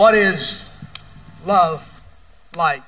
What is love like?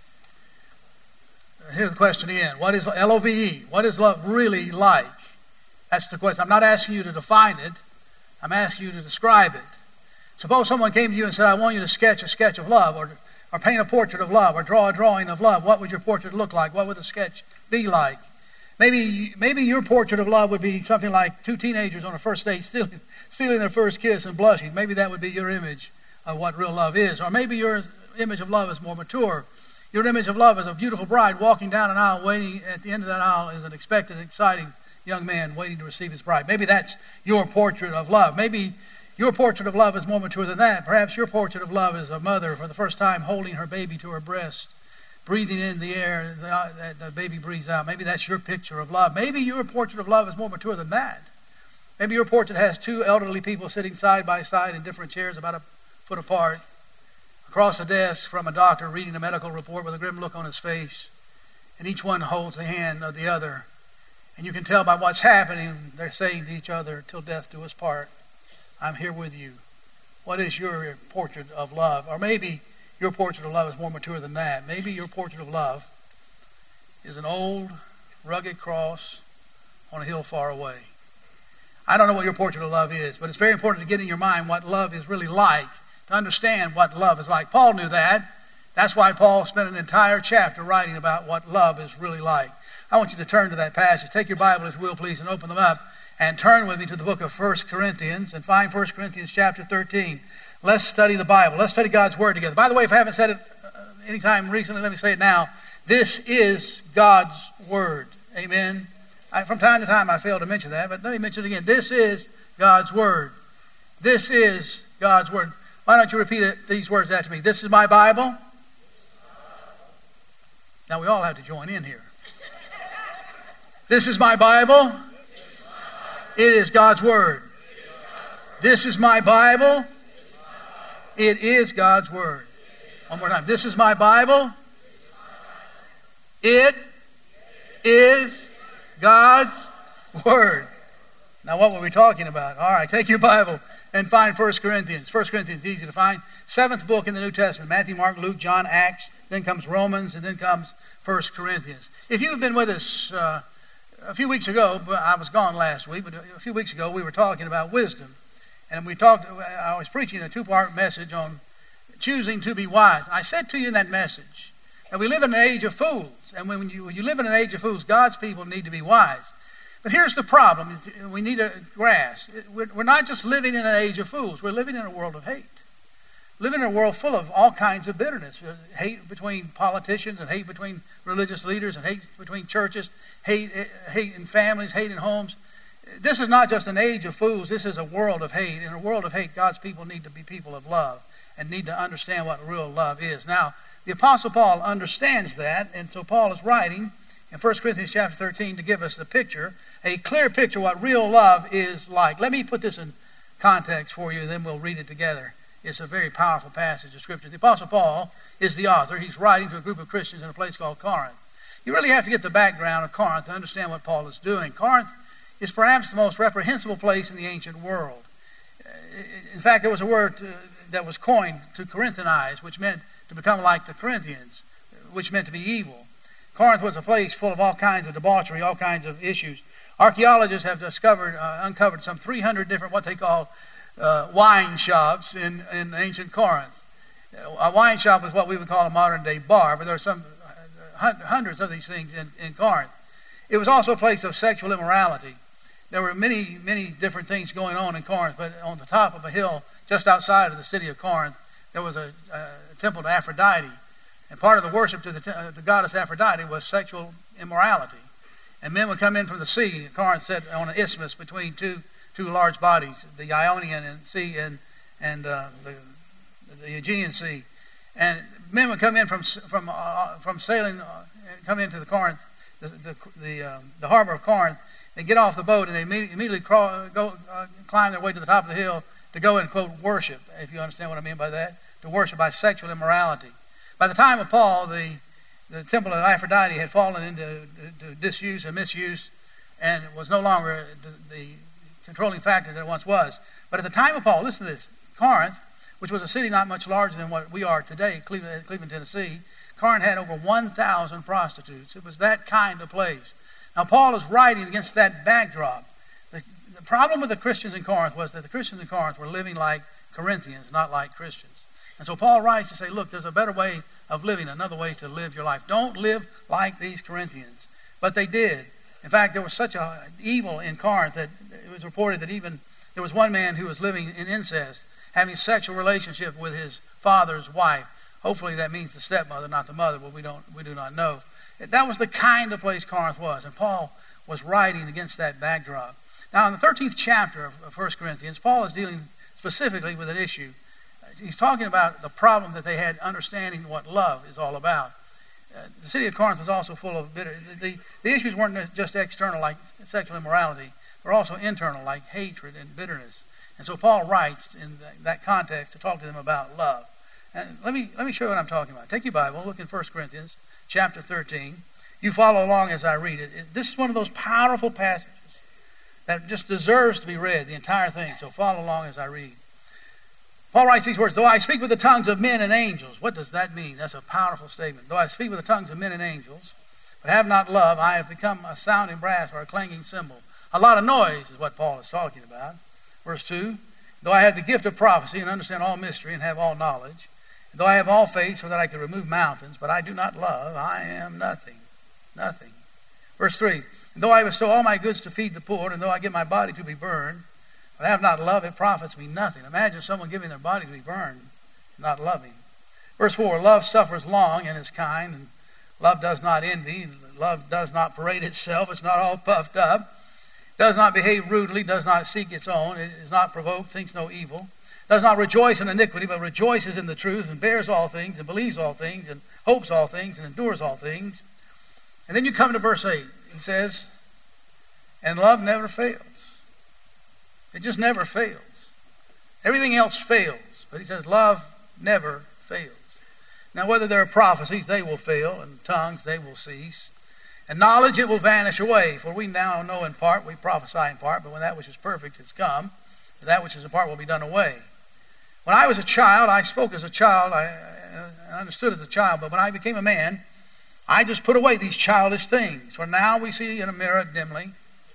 Here's the question again. What is L-O-V-E? What is love really like? That's the question. I'm not asking you to define it. I'm asking you to describe it. Suppose someone came to you and said, I want you to sketch a sketch of love, or paint a portrait of love, or draw a drawing of love. What would your portrait look like? What would the sketch be like? Maybe your portrait of love would be something like two teenagers on a first date stealing their first kiss and blushing. Maybe that would be your image of what real love is. Or maybe your image of love is more mature. Your image of love is a beautiful bride walking down an aisle, waiting at the end of that aisle is an expectant, exciting young man waiting to receive his bride. Maybe that's your portrait of love. Maybe your portrait of love is more mature than that. Perhaps your portrait of love is a mother for the first time holding her baby to her breast, breathing in the air that the baby breathes out. Maybe that's your picture of love. Maybe your portrait of love is more mature than that. Maybe your portrait has two elderly people sitting side by side in different chairs about a foot apart, across the desk from a doctor reading a medical report with a grim look on his face, and each one holds the hand of the other. And you can tell by what's happening, they're saying to each other, till death do us part, I'm here with you. What is your portrait of love? Or maybe your portrait of love is more mature than that. Maybe your portrait of love is an old, rugged cross on a hill far away. I don't know what your portrait of love is, but it's very important to get in your mind what love is really like, to understand what love is like. Paul knew that. That's why Paul spent an entire chapter writing about what love is really like. I want you to turn to that passage. Take your Bible, if you will, please, and open them up. And turn with me to the book of 1 Corinthians and find 1 Corinthians chapter 13. Let's study the Bible. Let's study God's Word together. By the way, if I haven't said it any time recently, let me say it now. This is God's Word. Amen. From time to time I fail to mention that, but let me mention it again. This is God's Word. This is God's Word. Why don't you repeat these words after me? This is my Bible. Now we all have to join in here. This is my Bible. It is God's Word. This is my Bible. It is God's Word. One more time. This is my Bible. It is God's Word. Now what were we talking about? All right, take your Bible and find 1 Corinthians. 1 Corinthians is easy to find. 7th book in the New Testament. Matthew, Mark, Luke, John, Acts. Then comes Romans, and then comes 1 Corinthians. If you've been with us a few weeks ago, but I was gone last week, but a few weeks ago we were talking about wisdom. And I was preaching a 2-part message on choosing to be wise. I said to you in that message that we live in an age of fools. And when you live in an age of fools, God's people need to be wise. But here's the problem. We need to grasp. We're not just living in an age of fools. We're living in a world of hate. Living in a world full of all kinds of bitterness. Hate between politicians and hate between religious leaders and hate between churches. Hate in families, hate in homes. This is not just an age of fools. This is a world of hate. In a world of hate, God's people need to be people of love and need to understand what real love is. Now, the Apostle Paul understands that, and so Paul is writing in 1 Corinthians chapter 13 to give us the picture, a clear picture of what real love is like. Let me put this in context for you, and then we'll read it together. It's a very powerful passage of Scripture. The Apostle Paul is the author. He's writing to a group of Christians in a place called Corinth. You really have to get the background of Corinth to understand what Paul is doing. Corinth is perhaps the most reprehensible place in the ancient world. In fact, there was a word that was coined to Corinthianize, which meant to become like the Corinthians, which meant to be evil. Corinth was a place full of all kinds of debauchery, all kinds of issues. Archaeologists have uncovered some 300 different what they call wine shops in ancient Corinth. A wine shop is what we would call a modern-day bar, but there are some hundreds of these things in Corinth. It was also a place of sexual immorality. There were many, many different things going on in Corinth, but on the top of a hill just outside of the city of Corinth, there was a temple to Aphrodite. And part of the worship to the goddess Aphrodite was sexual immorality. And men would come in from the sea. Corinth sat on an isthmus between two large bodies, the Ionian Sea and the Aegean Sea. And men would come in from sailing, come into the Corinth, the harbor of Corinth. They get off the boat and they immediately climb their way to the top of the hill to go and, quote, worship, if you understand what I mean by that, to worship by sexual immorality. By the time of Paul, the temple of Aphrodite had fallen into disuse and misuse and was no longer the controlling factor that it once was. But at the time of Paul, listen to this, Corinth which was a city not much larger than what we are today, Cleveland, Tennessee, Corinth had over 1,000 prostitutes. It was that kind of place. Now, Paul is writing against that backdrop. The problem with the Christians in Corinth was that the Christians in Corinth were living like Corinthians, not like Christians. And so Paul writes to say, look, there's a better way of living, another way to live your life. Don't live like these Corinthians. But they did. In fact, there was such an evil in Corinth that it was reported that even there was one man who was living in incest, having sexual relationship with his father's wife. Hopefully that means the stepmother, not the mother, but we do not know. That was the kind of place Corinth was, and Paul was writing against that backdrop. Now, in the 13th chapter of 1 Corinthians, Paul is dealing specifically with an issue. He's talking about the problem that they had understanding what love is all about. The city of Corinth was also full of bitterness. The issues weren't just external, like sexual immorality. They're also internal, like hatred and bitterness. And so Paul writes in that context to talk to them about love. And let me show you what I'm talking about. Take your Bible, look in 1 Corinthians chapter 13. You follow along as I read it. This is one of those powerful passages that just deserves to be read, the entire thing. So follow along as I read. Paul writes these words, though I speak with the tongues of men and angels. What does that mean? That's a powerful statement. Though I speak with the tongues of men and angels, but have not love, I have become a sounding brass or a clanging cymbal. A lot of noise is what Paul is talking about. Verse 2, though I have the gift of prophecy and understand all mystery and have all knowledge, though I have all faith so that I can remove mountains, but I do not love, I am nothing. Nothing. Verse 3, though I bestow all my goods to feed the poor, and though I give my body to be burned, but I have not love, it profits me nothing. Imagine someone giving their body to be burned, not loving. Verse 4, love suffers long and is kind, and love does not envy, love does not parade itself, it's not all puffed up, does not behave rudely, does not seek its own, it is not provoked, thinks no evil, does not rejoice in iniquity, but rejoices in the truth, and bears all things, and believes all things, and hopes all things, and endures all things. And then you come to verse 8. He says, and love never fails. It just never fails. Everything else fails, but he says love never fails. Now, whether there are prophecies, they will fail, and tongues, they will cease. And knowledge, it will vanish away. For we now know in part, we prophesy in part, but when that which is perfect has come, that which is in part will be done away. When I was a child, I spoke as a child, I understood as a child, but when I became a man, I just put away these childish things. For now we see in a mirror dimly,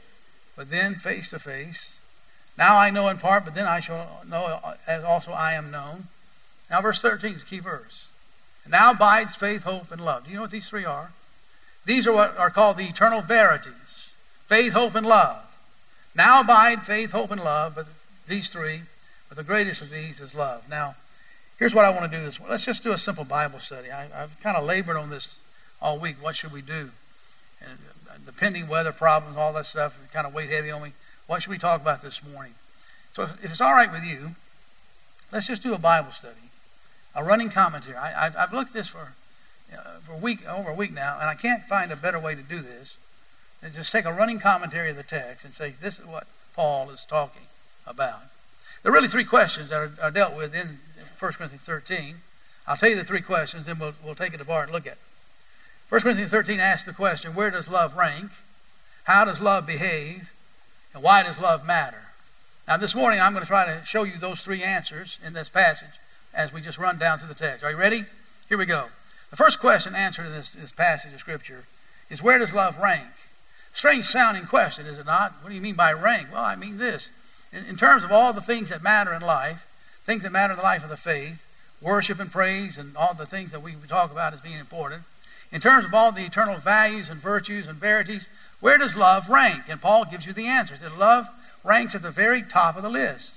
but then face to face. Now I know in part, but then I shall know as also I am known. Now verse 13 is the key verse. And now abides faith, hope, and love. Do you know what these three are? These are what are called the eternal verities. Faith, hope, and love. Now abide faith, hope, and love, but these three, but the greatest of these is love. Now, here's what I want to do this morning. Let's just do a simple Bible study. I've kind of labored on this all week. What should we do? And the pending weather problems, all that stuff, kind of weighed heavy on me. What should we talk about this morning? So if it's all right with you, let's just do a Bible study, a running commentary. I've looked at this for over a week now, and I can't find a better way to do this than just take a running commentary of the text and say, this is what Paul is talking about. There are really three questions that are dealt with in 1 Corinthians 13. I'll tell you the three questions, then we'll take it apart and look at it. 1 Corinthians 13 asks the question, where does love rank? How does love behave? And why does love matter? Now this morning I'm going to try to show you those three answers in this passage as we just run down through the text. Are you ready? Here we go. The first question answered in this passage of Scripture is, where does love rank? Strange sounding question, is it not? What do you mean by rank? Well, I mean this. In terms of all the things that matter in life, things that matter in the life of the faith, worship and praise and all the things that we talk about as being important, in terms of all the eternal values and virtues and verities, where does love rank? And Paul gives you the answer. That love ranks at the very top of the list.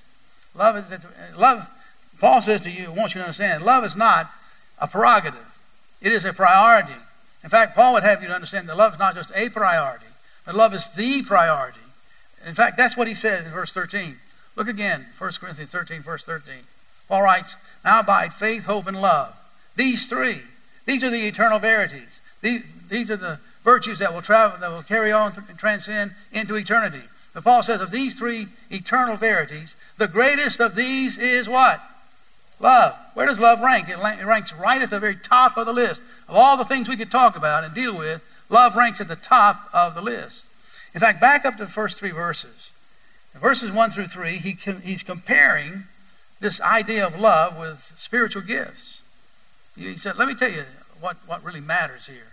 Paul says to you, wants you to understand, love is not a prerogative. It is a priority. In fact, Paul would have you to understand that love is not just a priority, but love is the priority. In fact, that's what he says in verse 13. Look again, 1 Corinthians 13, verse 13. Paul writes, now abide faith, hope, and love. These three. These are the eternal verities. These are the virtues that will travel, that will carry on and transcend into eternity. But Paul says of these three eternal verities, the greatest of these is what? Love. Where does love rank? It ranks right at the very top of the list. Of all the things we could talk about and deal with, love ranks at the top of the list. In fact, back up to the first three verses. In verses 1 through 3, he's comparing this idea of love with spiritual gifts. He said, let me tell you what really matters here.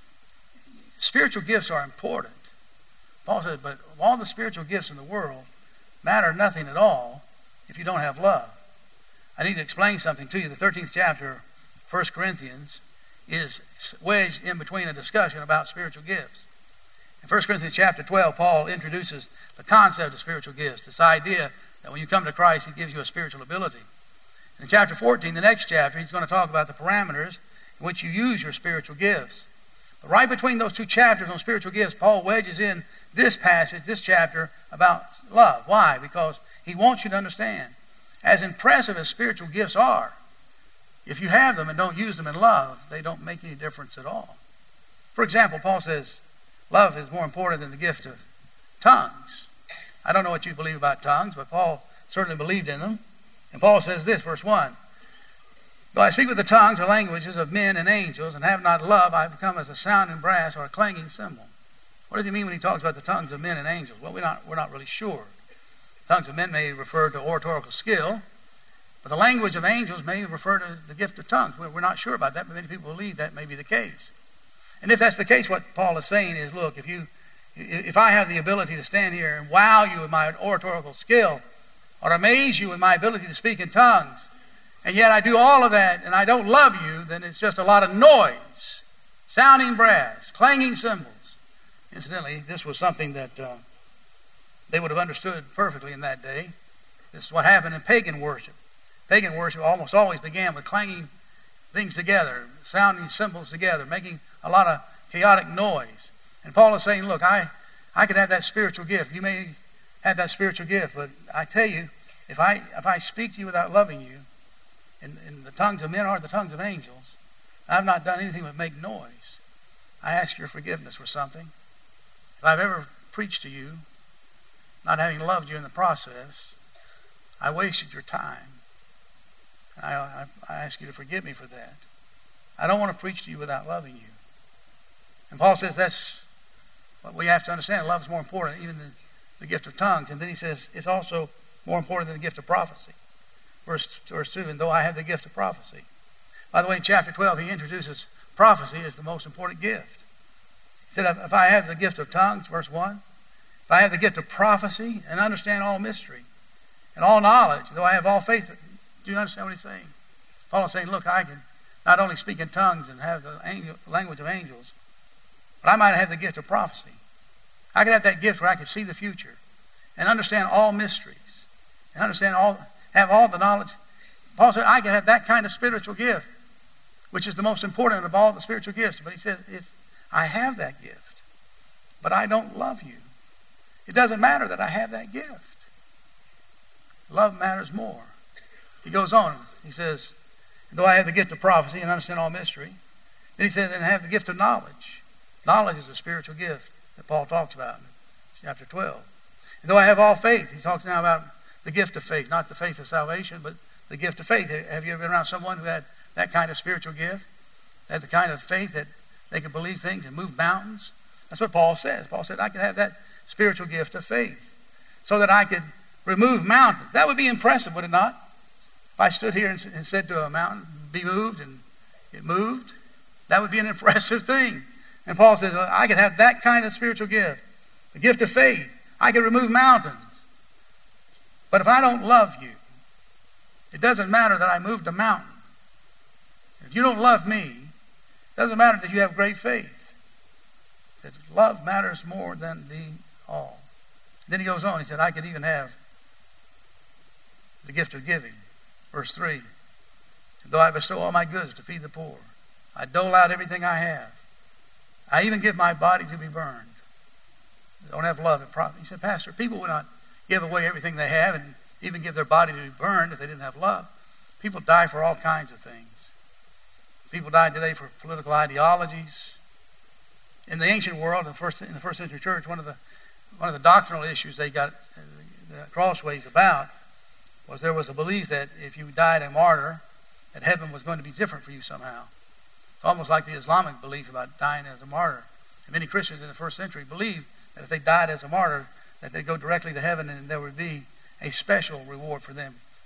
Spiritual gifts are important. Paul said, but all the spiritual gifts in the world matter nothing at all if you don't have love. I need to explain something to you. The 13th chapter, 1 Corinthians, is wedged in between a discussion about spiritual gifts. In 1 Corinthians chapter 12, Paul introduces the concept of spiritual gifts, this idea that when you come to Christ, he gives you a spiritual ability. In chapter 14, the next chapter, he's going to talk about the parameters in which you use your spiritual gifts. But right between those two chapters on spiritual gifts, Paul wedges in this passage, this chapter, about love. Why? Because he wants you to understand, as impressive as spiritual gifts are, if you have them and don't use them in love, they don't make any difference at all. For example, Paul says, love is more important than the gift of tongues. I don't know what you believe about tongues, but Paul certainly believed in them. And Paul says this, verse 1, though I speak with the tongues or languages of men and angels and have not love, I become as a sounding brass or a clanging cymbal. What does he mean when he talks about the tongues of men and angels? Well, we're not really sure. The tongues of men may refer to oratorical skill, but the language of angels may refer to the gift of tongues. We're not sure about that, but many people believe that may be the case. And if that's the case, what Paul is saying is, look, if I have the ability to stand here and wow you with my oratorical skill, or amaze you with my ability to speak in tongues, and yet I do all of that and I don't love you, then it's just a lot of noise, sounding brass, clanging cymbals. Incidentally, this was something that they would have understood perfectly in that day. This is what happened in pagan worship. Pagan worship almost always began with clanging things together, sounding cymbals together, making a lot of chaotic noise. And Paul is saying, look, I could have that spiritual gift. You may have that spiritual gift, but I tell you, if I speak to you without loving you, in the tongues of men or the tongues of angels, I've not done anything but make noise. I ask your forgiveness for something. If I've ever preached to you, not having loved you in the process, I wasted your time. I ask you to forgive me for that. I don't want to preach to you without loving you. And Paul says that's what we have to understand. Love is more important even than the gift of tongues. And then he says it's also more important than the gift of prophecy. Verse 2, and though I have the gift of prophecy. By the way, in chapter 12, he introduces prophecy as the most important gift. He said, if I have the gift of tongues, verse 1, if I have the gift of prophecy and understand all mystery and all knowledge, though I have all faith. Do you understand what he's saying? Paul is saying, look, I can not only speak in tongues and have the language of angels, but I might have the gift of prophecy. I could have that gift where I could see the future and understand all mysteries and have all the knowledge. Paul said, I can have that kind of spiritual gift, which is the most important of all the spiritual gifts. But he says, if I have that gift, but I don't love you, it doesn't matter that I have that gift. Love matters more. He goes on, he says, though I have the gift of prophecy and understand all mystery, then he says, and I have the gift of knowledge. Knowledge is a spiritual gift that Paul talks about in chapter 12. And though I have all faith, he talks now about the gift of faith, not the faith of salvation, but the gift of faith. Have you ever been around someone who had that kind of spiritual gift? They had the kind of faith that they could believe things and move mountains? That's what Paul says. Paul said, I could have that spiritual gift of faith so that I could remove mountains. That would be impressive, would it not? If I stood here and said to a mountain, be moved, and it moved, that would be an impressive thing. And Paul says, I could have that kind of spiritual gift, the gift of faith. I could remove mountains. But if I don't love you, it doesn't matter that I moved a mountain. If you don't love me, it doesn't matter that you have great faith. That love matters more than the all. Then he goes on, he said, I could even have the gift of giving. Verse 3, though I bestow all my goods to feed the poor, I dole out everything I have. I even give my body to be burned. They don't have love. He said, Pastor, people would not give away everything they have and even give their body to be burned if they didn't have love. People die for all kinds of things. People die today for political ideologies. In the ancient world, in the first century church, one of the doctrinal issues they got the crossways about was there was a belief that if you died a martyr, that heaven was going to be different for you somehow. It's almost like the Islamic belief about dying as a martyr. And many Christians in the first century believed that if they died as a martyr, that they'd go directly to heaven and there would be a special reward for them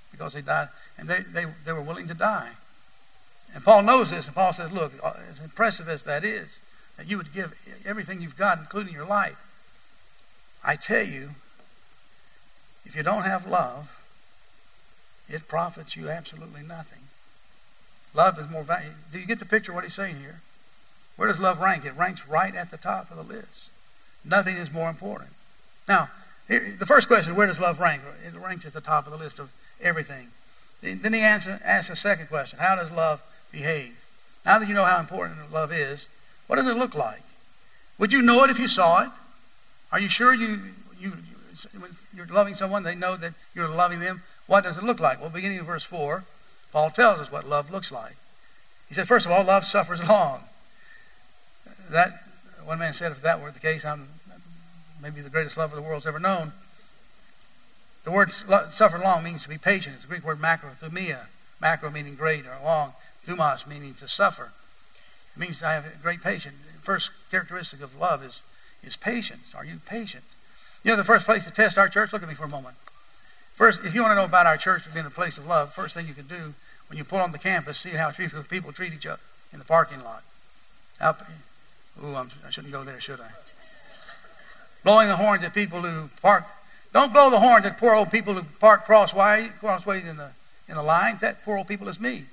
because they died, and they were willing to die. And Paul knows this, and Paul says, look, as impressive as that is, that you would give everything you've got, including your life, I tell you, if you don't have love, it profits you absolutely nothing. Love is more valuable. Do you get the picture of what he's saying here? Where does love rank? It ranks right at the top of the list. Nothing is more important. Now, the first question, where does love rank? It ranks at the top of the list of everything. Then he asks a second question. How does love behave? Now that you know how important love is, what does it look like? Would you know it if you saw it? Are you sure when you're loving someone, they know that you're loving them? What does it look like? Well, beginning in verse 4, Paul tells us what love looks like. He said, first of all, love suffers long. That, one man said, if that were the case, I'm maybe the greatest lover the world's ever known. The word suffer long means to be patient. It's the Greek word makrothumia. Macro meaning great or long. Thumos meaning to suffer. It means to have great patience. The first characteristic of love is patience. Are you patient? You know, the first place to test our church, look at me for a moment. First, if you want to know about our church being a place of love, first thing you can do when you pull on the campus, see how people treat each other in the parking lot. I shouldn't go there, should I? Blowing the horns at people who park. Don't blow the horns at poor old people who park crossways in the lines. That poor old people is me.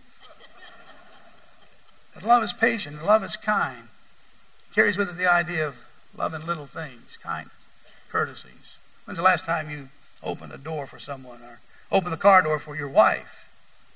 But love is patient. Love is kind. It carries with it the idea of loving little things, kindness, courtesies. When's the last time you opened a door for someone or opened the car door for your wife?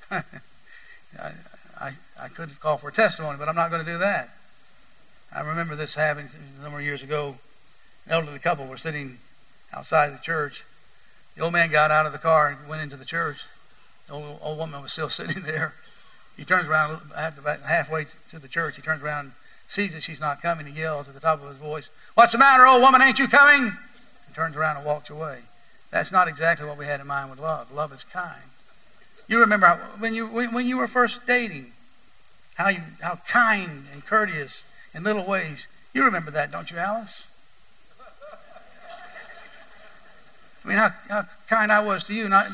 I could call for a testimony, but I'm not going to do that. I remember this happening a number of years ago. An elderly couple were sitting outside the church. The old man got out of the car and went into the church. The old woman was still sitting there. He turns around, about halfway to the church, he turns around, sees that she's not coming. He yells at the top of his voice, "What's the matter, old woman? Ain't you coming?" He turns around and walks away. That's not exactly what we had in mind with love. Love is kind. You remember when you were first dating, how kind and courteous in little ways. You remember that, don't you, Alice? I mean, how kind I was to you. Not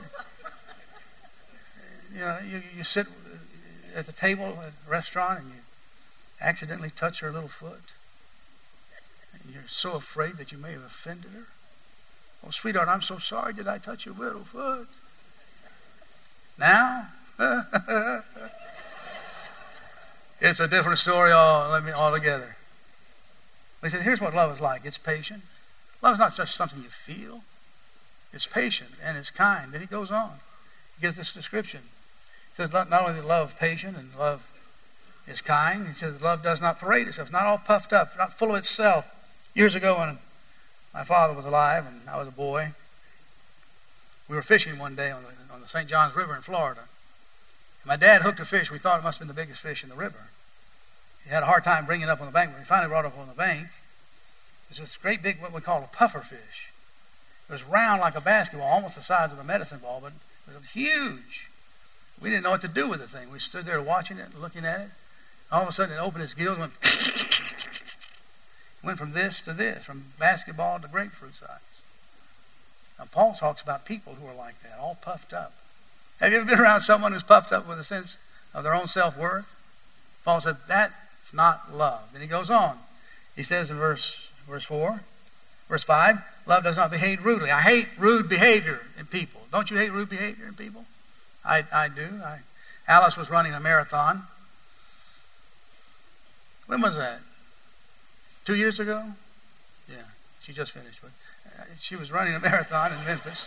you know, you sit at the table at a restaurant and you accidentally touch her little foot. And you're so afraid that you may have offended her. "Oh, sweetheart, I'm so sorry. Did I touch your little foot?" Now, it's a different story altogether. He said, here's what love is like. It's patient. Love is not just something you feel. It's patient and it's kind. Then he goes on. He gives this description. He says not only is love patient and love is kind, he says love does not parade itself. It's not all puffed up, not full of itself. Years ago when my father was alive and I was a boy, we were fishing one day on the St. Johns River in Florida. And my dad hooked a fish. We thought it must have been the biggest fish in the river. He had a hard time bringing it up on the bank, but he finally brought it up on the bank. It was this great big, what we call a puffer fish. It was round like a basketball, almost the size of a medicine ball, but it was huge. We didn't know what to do with the thing. We stood there watching it, looking at it. All of a sudden, it opened its gills and went from this to this, from basketball to grapefruit size. Now, Paul talks about people who are like that, all puffed up. Have you ever been around someone who's puffed up with a sense of their own self-worth? Paul said, that's not love. Then he goes on. He says in verse 4, verse 5, love does not behave rudely. I hate rude behavior in people. Don't you hate rude behavior in people? I do. Alice was running a marathon. When was that? 2 years ago? Yeah, she just finished. But she was running a marathon in Memphis.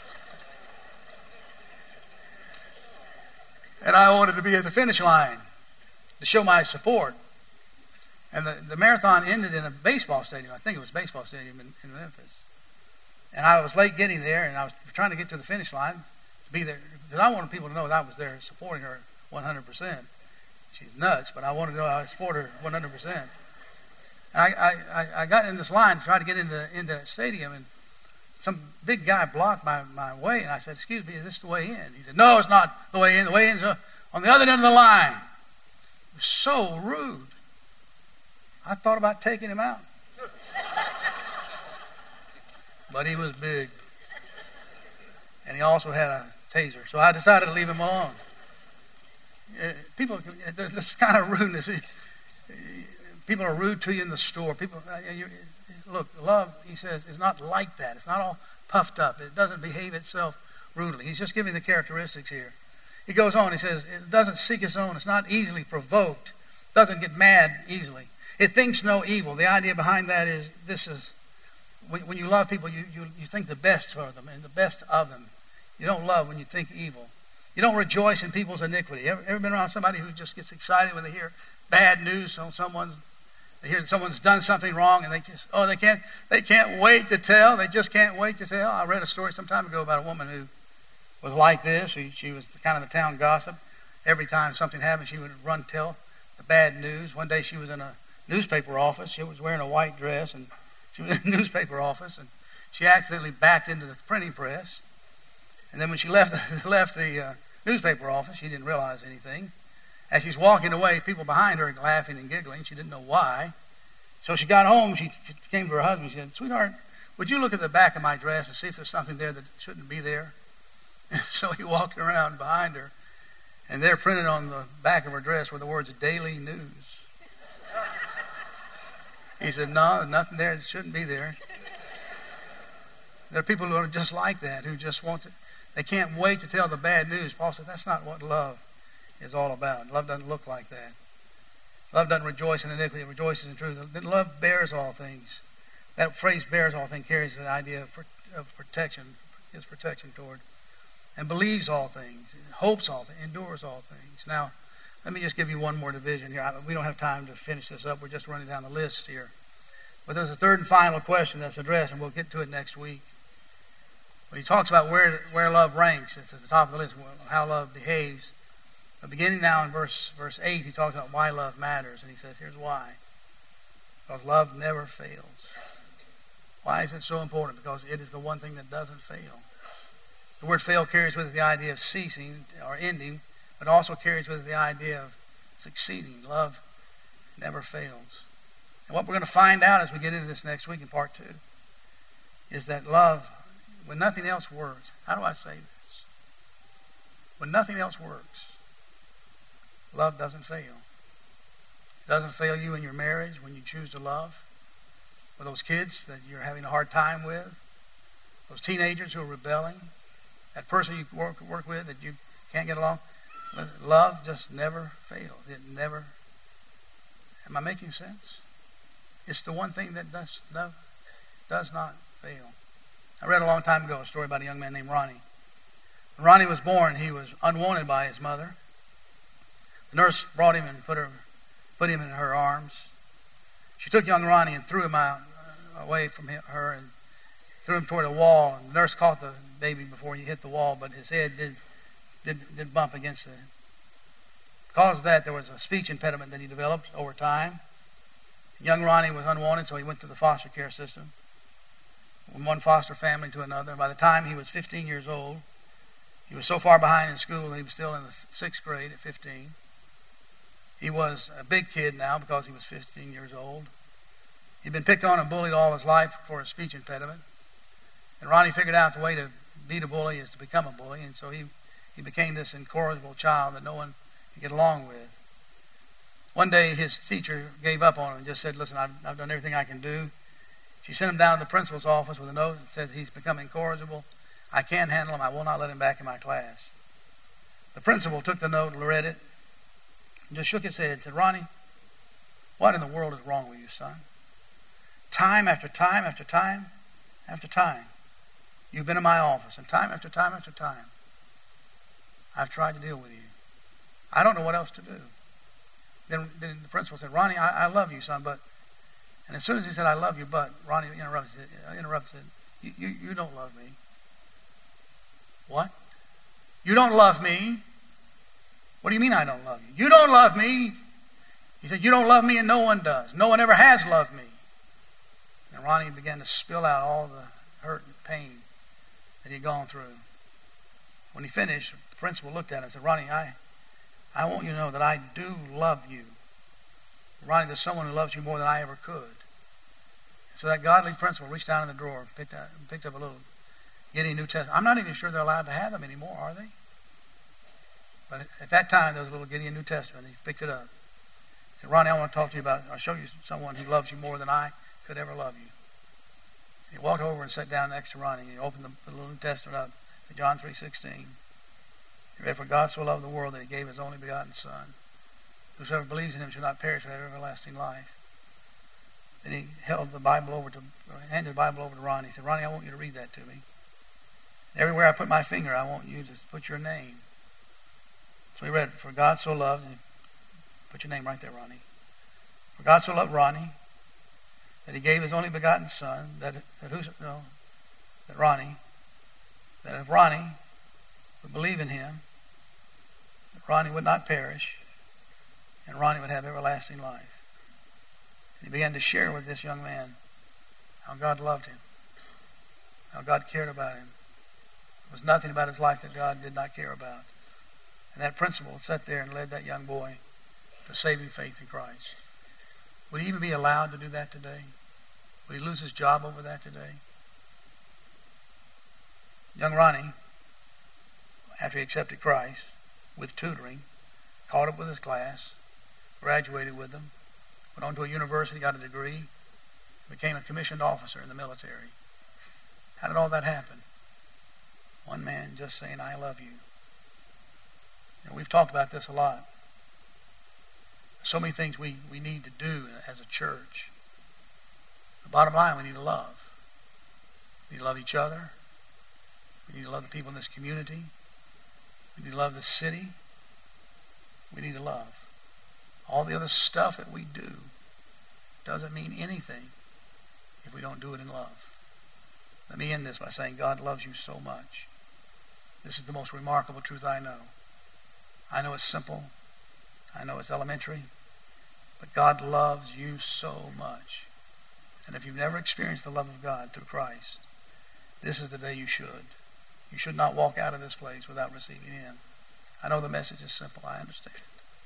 And I wanted to be at the finish line to show my support. And the marathon ended in a baseball stadium. I think it was a baseball stadium in Memphis. And I was late getting there, and I was trying to get to the finish line to be there. Because I wanted people to know that I was there supporting her 100%. She's nuts, but I wanted to know I support her 100%. And I got in this line to try to get into that stadium, and some big guy blocked my way, and I said, "Excuse me, is this the way in?" He said, "No, it's not the way in. The way in's on the other end of the line." It was so rude. I thought about taking him out. But he was big. And he also had a taser. So I decided to leave him alone. People, there's this kind of rudeness. People are rude to you in the store. Look, love, he says, is not like that. It's not all puffed up. It doesn't behave itself rudely. He's just giving the characteristics here. He goes on, he says, it doesn't seek its own. It's not easily provoked. Doesn't get mad easily. It thinks no evil. The idea behind that is, when you love people, you think the best for them and the best of them. You don't love when you think evil. You don't rejoice in people's iniquity. Ever been around somebody who just gets excited when they hear bad news on they hear someone's done something wrong and they can't wait to tell. They just can't wait to tell. I read a story some time ago about a woman who was like this. She was kind of the town gossip. Every time something happened, she would run tell the bad news. One day she was in a newspaper office. She was wearing a white dress, and she was in a newspaper office, and she accidentally backed into the printing press. And then when she left the newspaper office, she didn't realize anything. As she's walking away, people behind her laughing and giggling. She didn't know why. So she got home. She came to her husband. She said, "Sweetheart, would you look at the back of my dress and see if there's something there that shouldn't be there?" And so he walked around behind her, and there printed on the back of her dress were the words "Daily News." He said, "No, there's nothing there that shouldn't be there." There are people who are just like that, who just they can't wait to tell the bad news. Paul says that's not what love is all about. Love doesn't look like that. Love doesn't rejoice in iniquity, it rejoices in truth. Love bears all things. That phrase "bears all things" carries the idea of protection, his protection toward, and believes all things, hopes all things, endures all things. Now, let me just give you one more division here. We don't have time to finish this up. We're just running down the list here. But there's a third and final question that's addressed, and we'll get to it next week. But he talks about where love ranks. It's at the top of the list, how love behaves. But beginning now in verse 8, he talks about why love matters. And he says, here's why. Because love never fails. Why is it so important? Because it is the one thing that doesn't fail. The word fail carries with it the idea of ceasing or ending, but also carries with it the idea of succeeding. Love never fails. And what we're going to find out as we get into this next week in part 2 is that love, when nothing else works, how do I say this? When nothing else works, love doesn't fail. It doesn't fail you in your marriage when you choose to love. For those kids that you're having a hard time with, those teenagers who are rebelling, that person you work with that you can't get along, love just never fails. It never. Am I making sense? It's the one thing that does not fail. I read a long time ago a story about a young man named Ronnie. When Ronnie was born, he was unwanted by his mother. The nurse brought him and put him in her arms. She took young Ronnie and threw him away from her and threw him toward a wall. And the nurse caught the baby before he hit the wall, but his head did bump against it. Because of that, there was a speech impediment that he developed over time. Young Ronnie was unwanted, so he went to the foster care system, from one foster family to another. And by the time he was 15 years old, he was so far behind in school that he was still in the 6th grade at 15. He was a big kid now because he was 15 years old. He'd been picked on and bullied all his life for a speech impediment. And Ronnie figured out the way to beat a bully is to become a bully. And so he became this incorrigible child that no one could get along with. One day his teacher gave up on him and just said, "Listen, I've done everything I can do." She sent him down to the principal's office with a note that said, "He's become incorrigible. I can't handle him. I will not let him back in my class." The principal took the note and read it and just shook his head and said, "Ronnie, what in the world is wrong with you, son? Time after time after time after time, you've been in my office, and time after time after time, I've tried to deal with you. I don't know what else to do." Then the principal said, "Ronnie, I love you, son, but..." And as soon as he said, "I love you, but," Ronnie interrupted, you don't love me." "What? You don't love me? What do you mean I don't love you?" "You don't love me." He said, "You don't love me and no one does. No one ever has loved me." And Ronnie began to spill out all the hurt and pain that he'd gone through. When he finished, the principal looked at him and said, "Ronnie, I want you to know that I do love you. Ronnie, there's someone who loves you more than I ever could." And so that godly principal reached down in the drawer and picked up a little Gideon New Testament. I'm not even sure they're allowed to have them anymore, are they? But at that time, there was a little Gideon New Testament. He picked it up. He said, Ronnie, I want to talk to you about, I'll show you someone who loves you more than I could ever love you. He walked over and sat down next to Ronnie. He opened the little New Testament up to John 3:16. He read, for God so loved the world that he gave his only begotten Son. Whosoever believes in him shall not perish but have everlasting life. Then he handed the Bible over to Ronnie. He said, Ronnie, I want you to read that to me. Everywhere I put my finger, I want you to put your name. So he read, for God so loved, and put your name right there, Ronnie. For God so loved Ronnie that he gave his only begotten Son, that if Ronnie would believe in him, that Ronnie would not perish, and Ronnie would have everlasting life. And he began to share with this young man how God loved him, how God cared about him. There was nothing about his life that God did not care about. And that principle sat there and led that young boy to saving faith in Christ. Would he even be allowed to do that today? Would he lose his job over that today? Young Ronnie, after he accepted Christ, with tutoring, caught up with his class, graduated with them, went on to a university, got a degree, became a commissioned officer in the military. How did all that happen? One man just saying, I love you. We've talked about this a lot. So many things we need to do as a church. The bottom line, we need to love. We need to love each other. We need to love the people in this community. We need to love this city. We need to love. All the other stuff that we do doesn't mean anything if we don't do it in love. Let me end this by saying God loves you so much. This is the most remarkable truth I know. I know it's simple. I know it's elementary. But God loves you so much. And if you've never experienced the love of God through Christ, this is the day you should. You should not walk out of this place without receiving Him. I know the message is simple. I understand.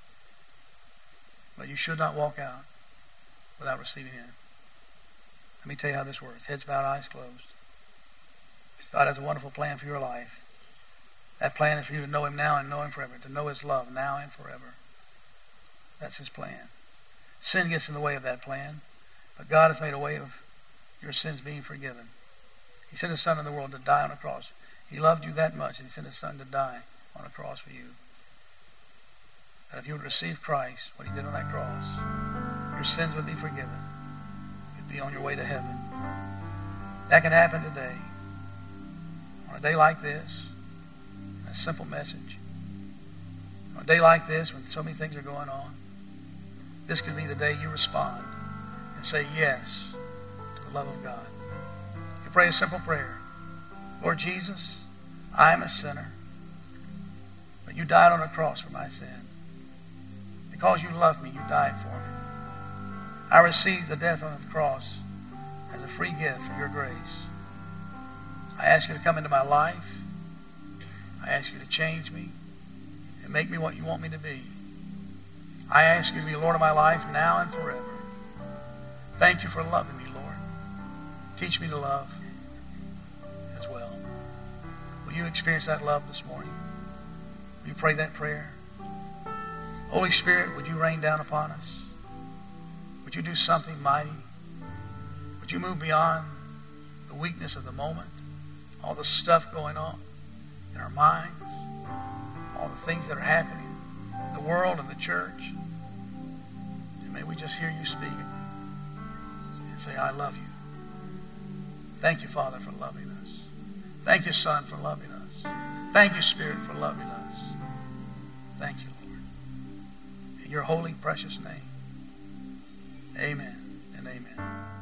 But you should not walk out without receiving Him. Let me tell you how this works. Heads bowed, eyes closed. God has a wonderful plan for your life. That plan is for you to know Him now and know Him forever. To know His love now and forever. That's His plan. Sin gets in the way of that plan. But God has made a way of your sins being forgiven. He sent His Son in the world to die on a cross. He loved you that much, and He sent His Son to die on a cross for you. That if you would receive Christ, what He did on that cross, your sins would be forgiven. You'd be on your way to heaven. That can happen today. On a day like this, a simple message. On a day like this, when so many things are going on, this could be the day you respond and say yes to the love of God. You pray a simple prayer. Lord Jesus, I am a sinner, but you died on a cross for my sin. Because you loved me, you died for me. I received the death on the cross as a free gift for your grace. I ask you to come into my life. I ask you to change me and make me what you want me to be. I ask you to be Lord of my life now and forever. Thank you for loving me, Lord. Teach me to love as well. Will you experience that love this morning? Will you pray that prayer? Holy Spirit, would you rain down upon us? Would you do something mighty? Would you move beyond the weakness of the moment? All the stuff going on in our minds, all the things that are happening in the world and the church. And may we just hear you speak and say, I love you. Thank you, Father, for loving us. Thank you, Son, for loving us. Thank you, Spirit, for loving us. Thank you, Lord. In your holy, precious name, amen and amen.